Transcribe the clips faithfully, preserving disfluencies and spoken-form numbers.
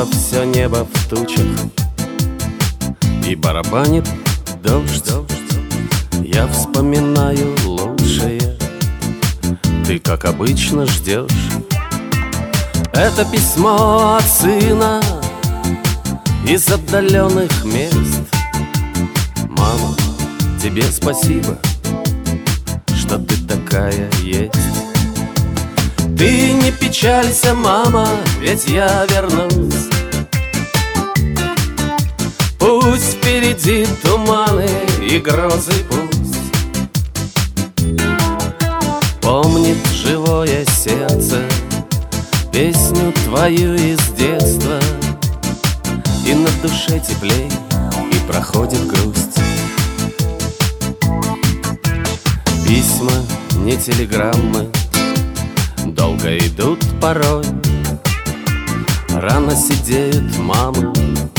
Словно все небо в тучах, и барабанит дождь. Я вспоминаю лучшее, ты, как обычно, ждешь. Это письмо от сына из отдаленных мест. Мама, тебе спасибо, что ты такая есть. Ты не печалься, мама, ведь я вернусь. Пусть впереди туманы и грозы пусть. Помнит живое сердце песню твою из детства, и на душе теплей, и проходит грусть. Письма, не телеграммы, долго идут порой. Рано сидеют мамы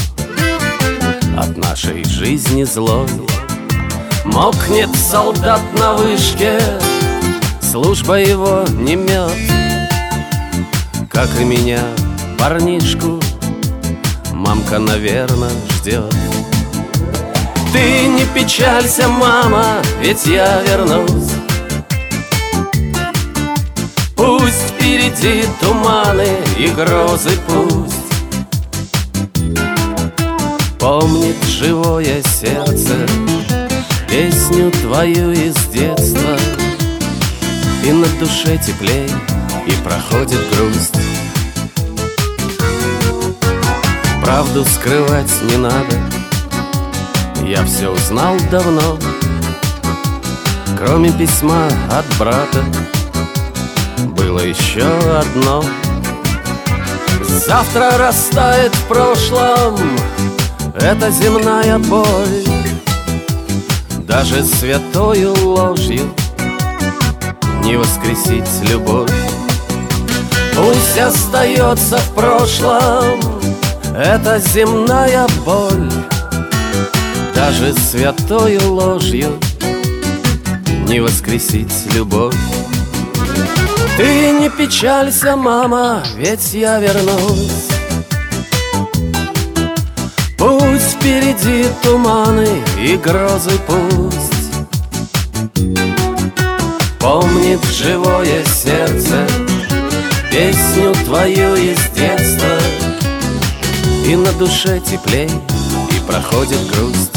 от нашей жизни злой. Мокнет солдат на вышке, служба его не мед. Как и меня, парнишку, мамка, наверно, ждет. Ты не печалься, мама, ведь я вернусь. Пусть впереди туманы и грозы пусть. Помнит живое сердце песню твою из детства, и на душе теплей, и проходит грусть. Правду скрывать не надо, я все узнал давно. Кроме письма от брата было еще одно. Завтра растает в прошлом эта земная боль. Даже святою ложью не воскресить любовь. Пусть остается в прошлом эта земная боль. Даже святою ложью не воскресить любовь. Ты не печалься, мама, ведь я вернусь. Пусть впереди туманы и грозы пусть. Помнит живое сердце песню твою из детства, и на душе теплей, и проходит грусть.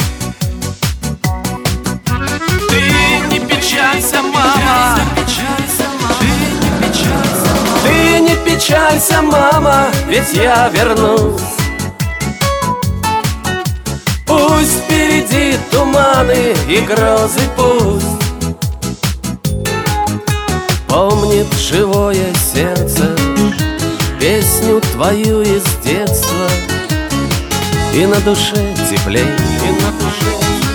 Ты не печалься, мама, ты не печалься, мама, ведь я вернусь. Пусть впереди туманы и грозы пусть. Помнит живое сердце песню твою из детства, и на душе теплей, и на душе